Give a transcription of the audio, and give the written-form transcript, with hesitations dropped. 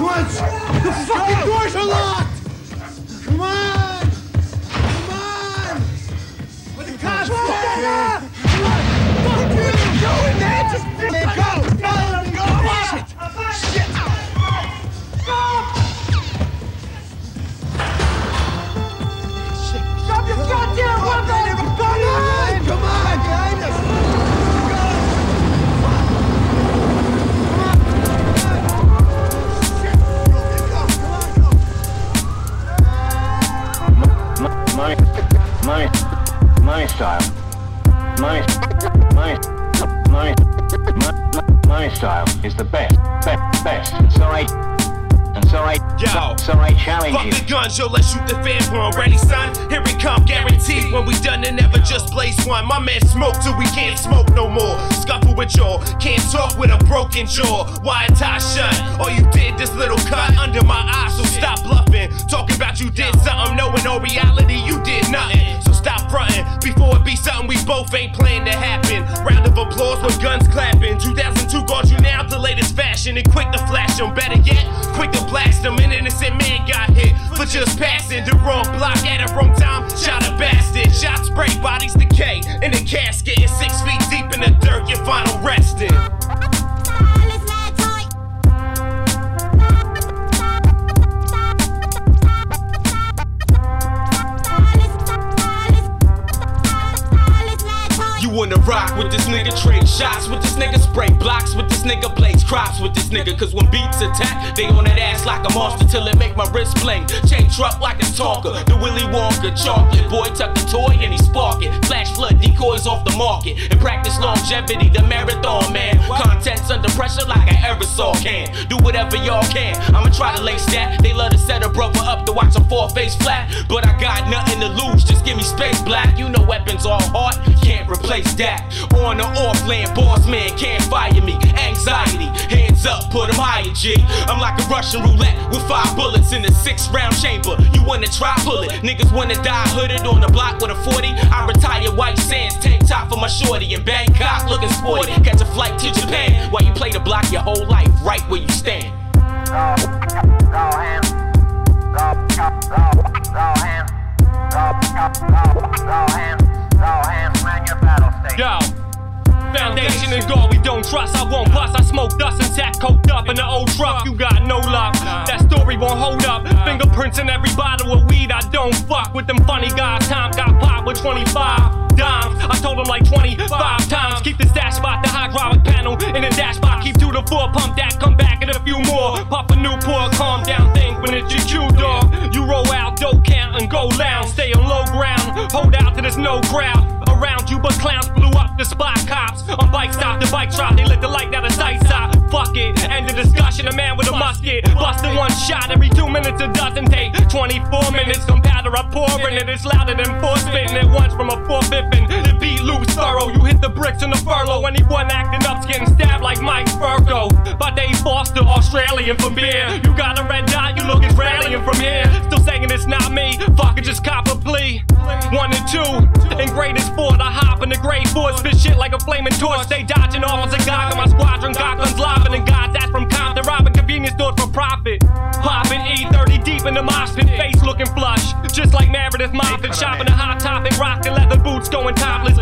Once! The fucking doors are locked! Come on! Come on! What the cops are! Come on! Fuck you! Go in there! Just go! Let him go! Shit! Shit! Stop your goddamn weapon! Come on! Behind us! My style. My style is the best. So I challenge fuck you. the guns, yo, let's shoot the fan one. Ready, son? Here it come, guaranteed. When we done and never just place one. My man smoke till we can't smoke no more. Scuffle with y'all, can't talk with a broken jaw. Why tie shut? All you did, this little cut under my eye, so stop bluffing. Talking about you did something, knowing all reality you did nothing. So stop fronting before it be something we both ain't planning to happen. Round of applause with guns clapping. 2002 guards you now the latest fashion and quick to flash them. Better yet, quick to blast them. An innocent man got hit for just passing the wrong block at a wrong time. Shot a bastard, shot spray, bodies decay in the casket. And 6 feet deep in the dirt, your final resting. You wanna rock with this nigga, trade shots with this nigga, spray blocks with this nigga, blaze crops with this nigga. Cause when beats attack, they on that ass like a monster till it make my wrist bling. Chain truck like it's Tonka, the Willy Wonka chocolate. Boy tuck a toy and he spark it. Flash flood decoys off the market. And practice longevity, the marathon man. Contents under pressure like an aerosol can. Do whatever y'all can, I'ma try to lace that. They love to set a brother up to watch a fall face flat. But I got nothing to lose, just give me space black. You know weapons all hard, can't replace that. On the off-land, boss man can't fire me. Anxiety, hands up, put them higher, G. I'm like a Russian roulette with 5 bullets in a 6-round chamber. You wanna try, pull it. Niggas wanna die hooded on the block with a 40. I retire white sands, tank top for my shorty. In Bangkok, looking sporty. Catch a flight to Japan while you play the block your whole life, right where you stand. Go hands. Man, your battle state. Yo, foundation and God we don't trust. I won't bust. I smoke dust and tack coked up in the old truck. You got no luck. That story won't hold up. Fingerprints in every bottle of weed. I don't fuck with them funny guys. Time got popped with 25 dimes. I told them like 25 times. Keep the stash spot, the hydraulic panel in the dash spot. Keep 2 to 4, pump that, come back and a few more. Pop a Newport, calm down, think when it's your cue, dog. You roll out, dope count and go lounge. Stay on low ground, hold out till there's no crowd around you, but clowns blew up the spot. Cops on bike stop, the bike shop, they lit the light down the sight side. Fuck it, end the discussion. A man with a musket busting 1 shot every 2 minutes. It doesn't take 24 minutes. Some powder I pour in it, it's louder than 4 spitting it once from a 4-5ing. The beat loose thorough, you hit the bricks in the furlough. Anyone acting up's getting stabbed like Mike Virgo. By Dave Foster, Australian for beer. You got a red dot, you look Israeli from here. Still saying it's not me, fuck it, just cop a plea. 1 and 2, in greatest sport, I hop in the grade 4, spit shit like a flaming torch. Stay dodging Officer Gog on my squadron, got guns lobbing and guys that's from Compton, robbing convenience stores for profit. Popping E30 deep in the mosh pit, face looking flush, just like Meredith Moffat, chopping a hot topic, rocking leather boots, going topless.